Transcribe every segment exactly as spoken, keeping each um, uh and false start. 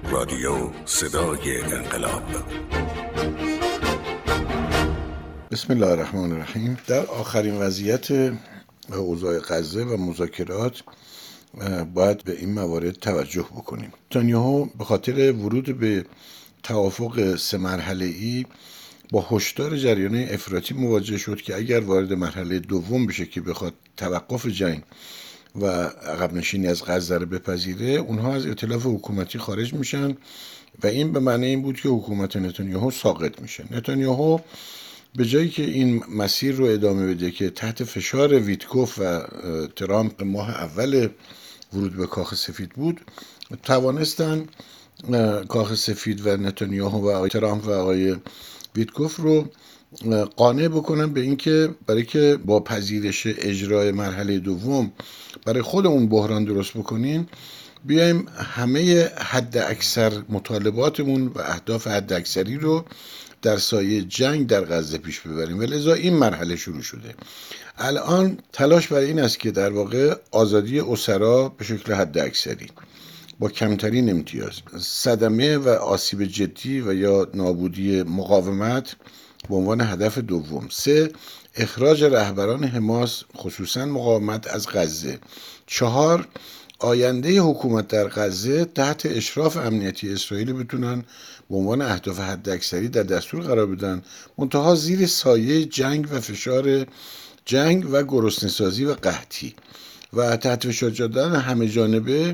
رادیو صدای انقلاب. بسم الله الرحمن الرحیم. در آخرین وضعیت اوضاع غزه و مذاکرات باید به این موارد توجه بکنیم. نتانیاهو به خاطر ورود به توافق سه مرحله‌ای با هشدار جریان افراطی مواجه شد که اگر وارد مرحله دوم بشه که بخواد توقف جنگ و عقب نشینی از غزه رو بپذیره، اونها از ائتلاف حکومتی خارج میشن و این به معنی این بود که حکومت نتانیاهو ساقط میشه. نتانیاهو به جایی که این مسیر رو ادامه بده که تحت فشار ویتکوف و ترامپ ماه اول ورود به کاخ سفید بود، توانستن کاخ سفید و نتانیاهو و آقای ترامپ و آقای ویتکوف رو قانع بکنن به اینکه برای که با پذیرش اجرای مرحله دوم برای خودمون بحران درست بکنین، بیایم همه حد اکثر مطالباتمون و اهداف حد اکثری رو در سایه جنگ در غزه پیش ببریم و لذا این مرحله شروع شده. الان تلاش برای این است که در واقع آزادی اسرا به شکل حد اکثری با کمترین امتیاز، صدمه و آسیب جدی و یا نابودی مقاومت به عنوان هدف دوم. سه، اخراج رهبران حماس خصوصا مقاومت از غزه. چهار، آینده حکومت در غزه تحت اشراف امنیتی اسرائیل بتونن به عنوان اهداف حداکثری در دستور قرار بدن، منتها زیر سایه جنگ و فشار جنگ و گرسنه‌سازی و قحطی و تحت فشار دادن همه جانبه،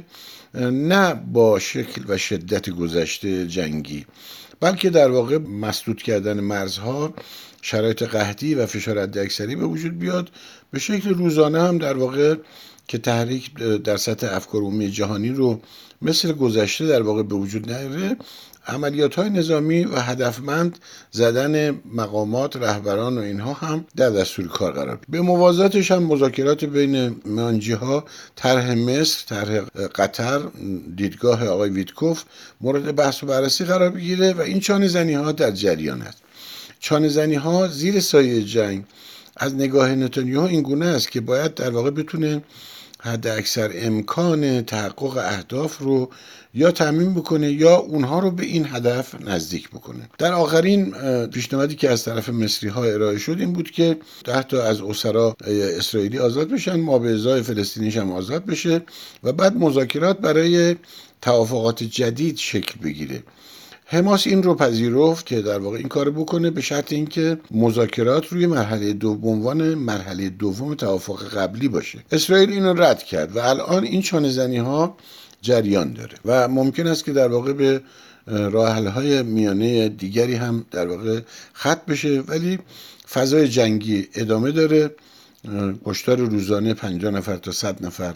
نه با شکل و شدت گذشته جنگی، بلکه در واقع مسدود کردن مرزها، شرایط قحطی و فشار حداکثری به وجود بیاد به شکل روزانه هم در واقع که تحریک در سطح افکار عمومی جهانی رو مثل گذشته در واقع به وجود نیاره. عملیات‌های نظامی و هدفمند زدن مقامات، رهبران و اینها هم در دستور کار قرار بگیره. به موازاتش هم مذاکرات بین میانجی‌ها، طرح مصر، طرح قطر، دیدگاه آقای ویتکوف مورد بحث و بررسی قرار بگیره و این چانه زنی‌ها در جریان است. چانه زنی‌ها زیر سایه جنگ از نگاه نتانیاهو این گونه است که باید در واقع بتونه حد اکثر امکان تحقق اهداف رو یا تامین بکنه یا اونها رو به این هدف نزدیک بکنه. در آخرین پیشنهادی که از طرف مصری ها ارائه شد این بود که ده تا از اسرا اسرائیلی آزاد بشن، ما به ازای فلسطینیش هم آزاد بشه و بعد مذاکرات برای توافقات جدید شکل بگیره. حماس این رو پذیرفت که در واقع این کارو بکنه به شرط اینکه مذاکرات روی مرحله دوم عنوان مرحله دوم توافق قبلی باشه. اسرائیل اینو رد کرد و الان این چانه زنی ها جریان داره و ممکن است که در واقع به راه حل های میانه دیگری هم در واقع ختم بشه، ولی فضای جنگی ادامه داره. کشتار روزانه پنجاه نفر تا صد نفر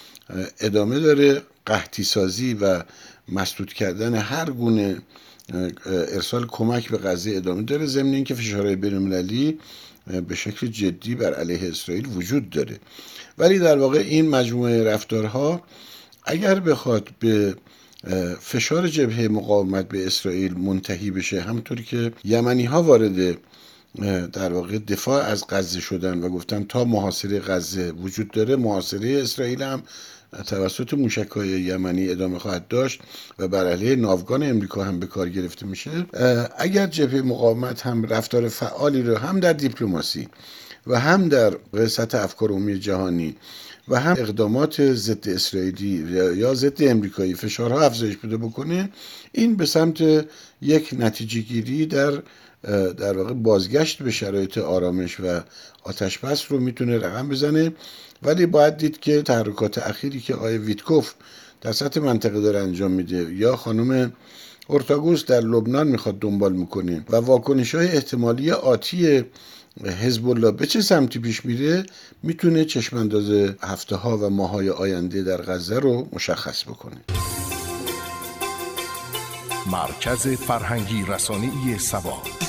ادامه داره. قحطی سازی و مسدود کردن هر گونه ارسال کمک به غزه ادامه داره، ضمن اینکه فشارهای بین‌المللی به شکل جدی بر علیه اسرائیل وجود داره. ولی در واقع این مجموعه رفتارها اگر بخواد به فشار جبهه مقاومت به اسرائیل منتهی بشه، همونطوری که یمنی ها وارد در واقع دفاع از غزه شدن و گفتن تا محاصره غزه وجود داره، محاصره اسرائیل هم توسط موشک‌های یمنی ادامه خواهد داشت و بر علیه ناوگان امریکا هم به کار گرفته میشه. اگر جبهه مقاومت هم رفتار فعالی رو هم در دیپلماسی و هم در سطح افکار عمومی جهانی و هم اقدامات ضد اسرائیلی یا ضد امریکایی فشارها افزایش بده بکنه، این به سمت یک نتیجه گیری در در واقع بازگشت به شرایط آرامش و آتش‌بس رو میتونه رقم بزنه. ولی باید دید که تحرکات اخیری که آقای ویتکوف در سطح منطقه داره انجام میده یا خانم اورتاگوس در لبنان میخواد دنبال میکنه و واکنش‌های احتمالی آتی حزب الله به چه سمتی پیش میره، میتونه چشمانداز هفته ها و ماه های آینده در غزه رو مشخص بکنه. مرکز فرهنگی رسانه‌ای سبا.